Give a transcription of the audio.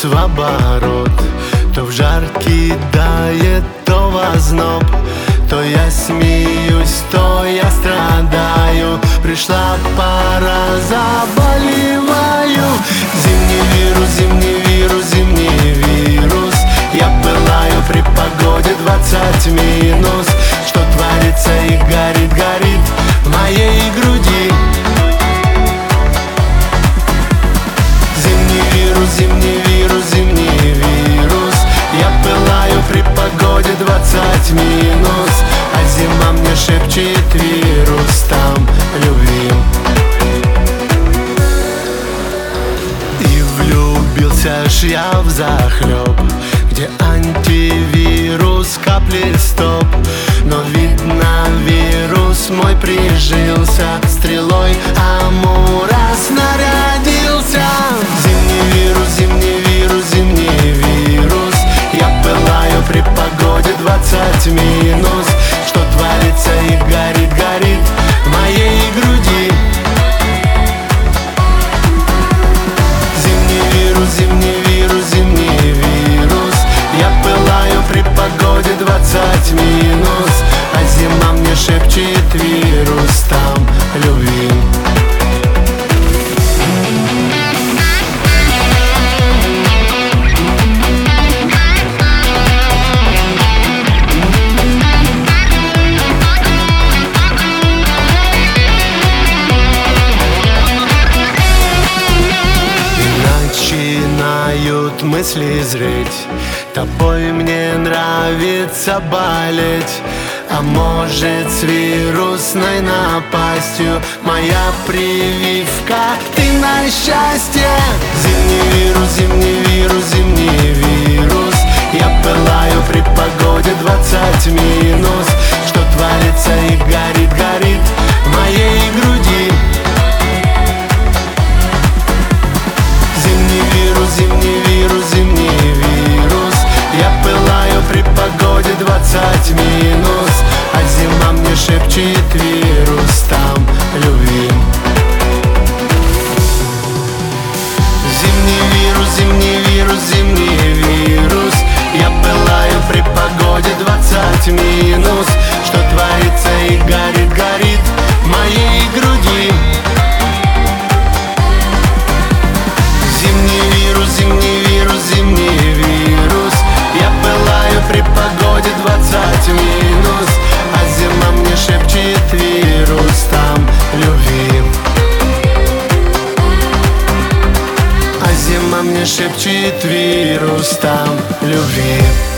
в оборот. То в жар кидает, то в озноб. То я смеюсь, то я страдаю. Пришла пора, заболеваю. Зимний вирус, зимний вирус, зимний вирус. Я пылаю при погоде 20 минус. Что творится и горит, горит в моей груди. Зимний вирус, зимний вирус, зимний вирус. Я пылаю при погоде 20 минус. А зима мне шепчет вирус там любви. И влюбился ж я взахлеб, где антивирус, капли стоп. Но видно вирус мой прижился, стрелой Амура снарядился. Зимний вирус, зимний вирус, зимний вирус. Я пылаю при погоде 20 минус. Что творится и горит, горит в моей груди. Зимний вирус, зимний вирус, зимний вирус. Я пылаю при погоде 20 минус. А зима мне шепчет вирус там любви. Начинают мысли зреть, тобой мне нравится болеть. А может, с вирусной напастью моя прививка, ты на счастье. Зимний вирус, зимний вирус, зимний вирус. Я пылаю при погоде 20 минус. Что творится и горит, горит в моей груди. Зимний вирус, зимний вирус, зимний вирус. Я пылаю при погоде 20 минус. А зима мне шепчет вирус там любви. Зимний вирус, зимний вирус, зимний вирус. Я пылаю при погоде 20 минус. Что творится и горит, горит в моей груди. Зимний вирус, зимний вирус, зимний вирус. Я пылаю при погоде 20 минус. А зима мне шепчет вирус там любви. А зима мне шепчет вирус там любви.